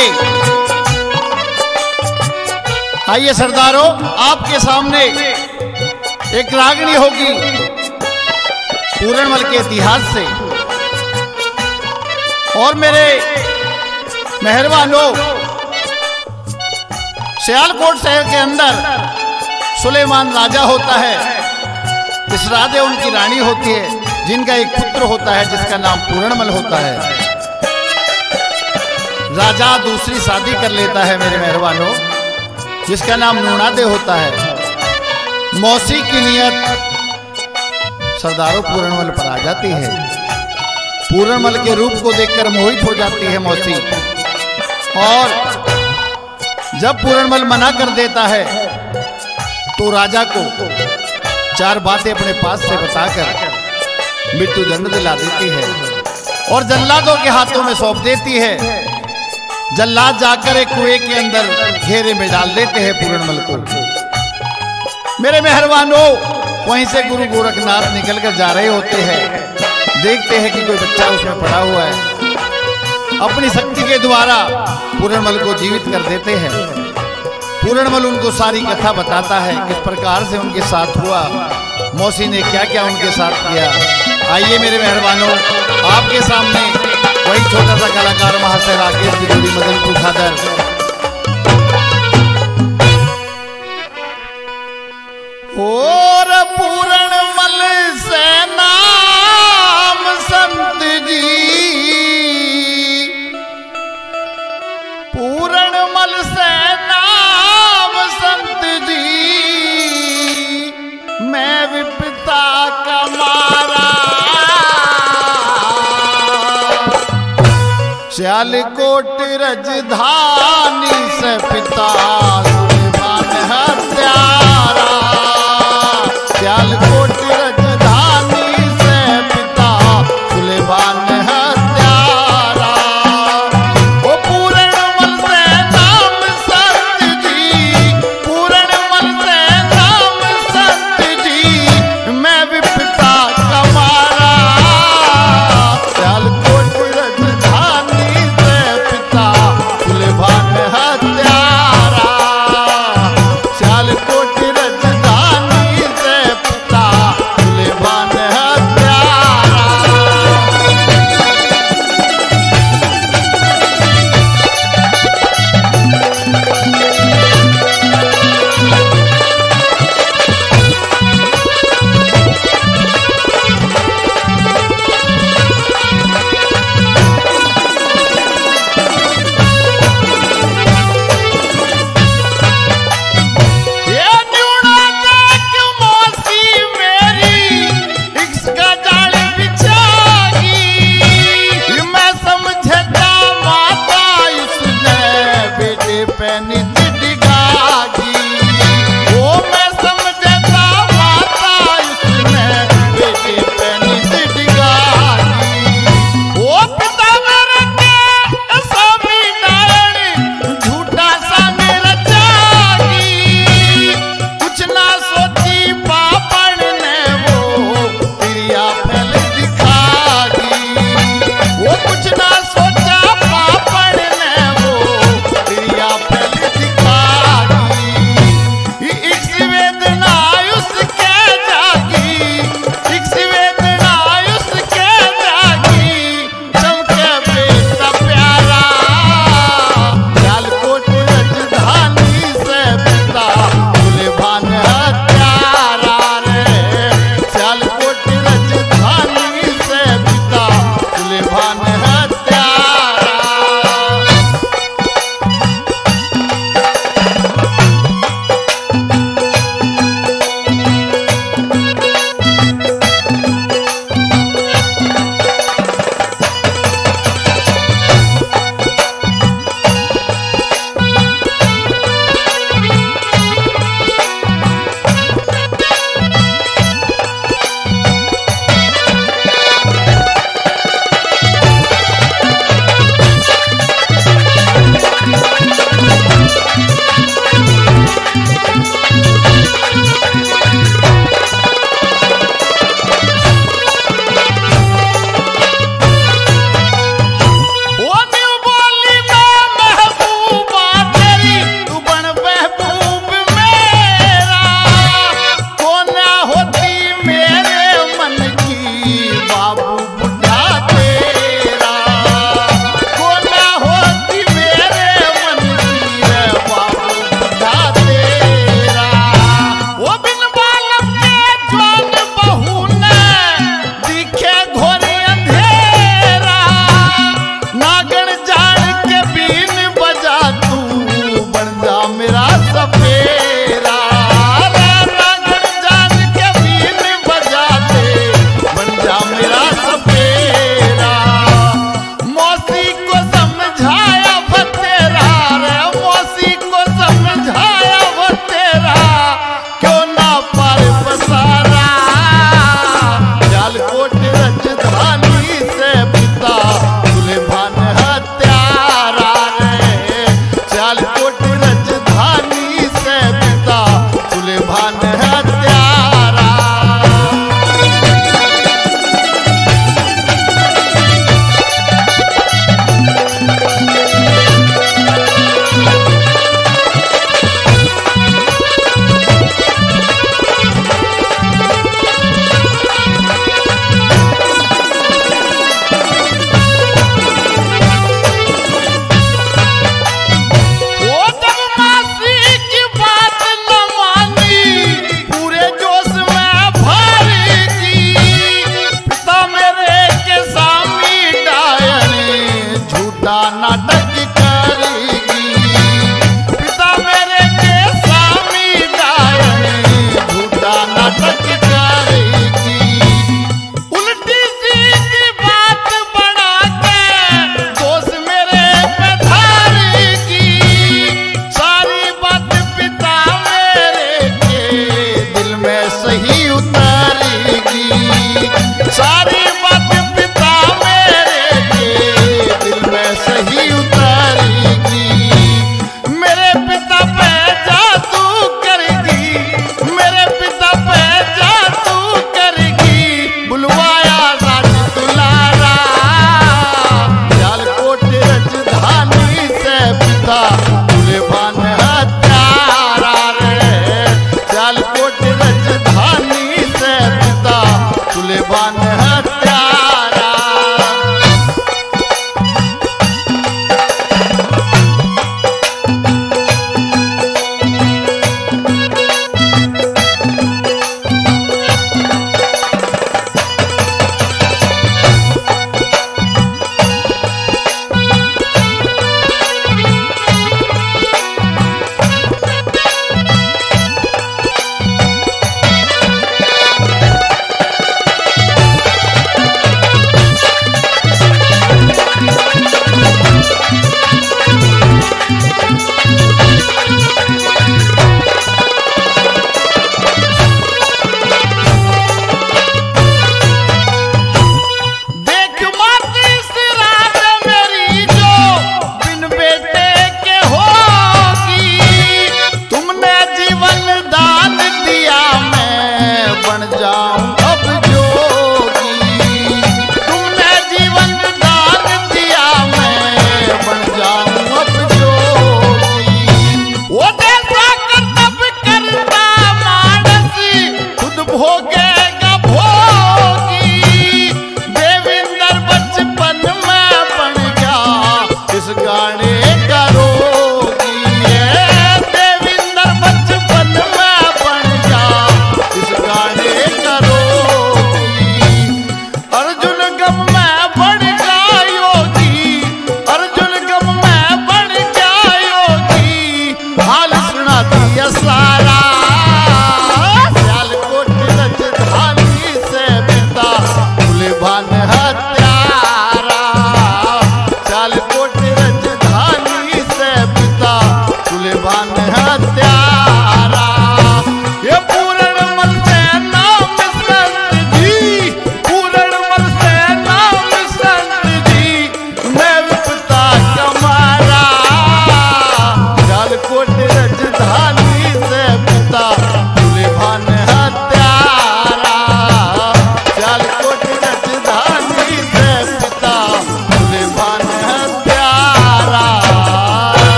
आइए सरदारों, आपके सामने एक रागनी होगी पूरणमल के इतिहास से। और मेरे मेहरबानों, सियालकोट शहर के अंदर सुलेमान राजा होता है, इस राधे उनकी रानी होती है, जिनका एक पुत्र होता है जिसका नाम पूरणमल होता है। राजा दूसरी शादी कर लेता है मेरे मेहरबानों, जिसका नाम नूनादे होता है। मौसी की नियत सरदारों पूरणमल पर आ जाती है। पूरणमल के रूप को देखकर मोहित हो जाती है मौसी। और जब पूरणमल मना कर देता है तो राजा को 4 बातें अपने पास से बताकर मृत्यु दंड दिला देती है और जल्लादों के हाथों में सौंप देती है। जल्लाद जाकर एक कुएं के अंदर घेरे में डाल देते हैं पूरणमल को। मेरे मेहरबानों, वहीं से गुरु गोरखनाथ निकल कर जा रहे होते हैं, देखते हैं कि कोई बच्चा उसमें पड़ा हुआ है। अपनी शक्ति के द्वारा पूरणमल को जीवित कर देते हैं। पूरणमल उनको सारी कथा बताता है, किस प्रकार से उनके साथ हुआ, मौसी ने क्या क्या उनके साथ किया। आइए मेरे मेहरबानों, आपके सामने वही छोटा सा कलाकार महाशय राकेश की जोड़ी मदनपुर खादर। और पूरणमल से नाम संत जी, पूरणमल से नाम संत जी, मैं विपता का मारा, सियालकोट रजधानी से पिता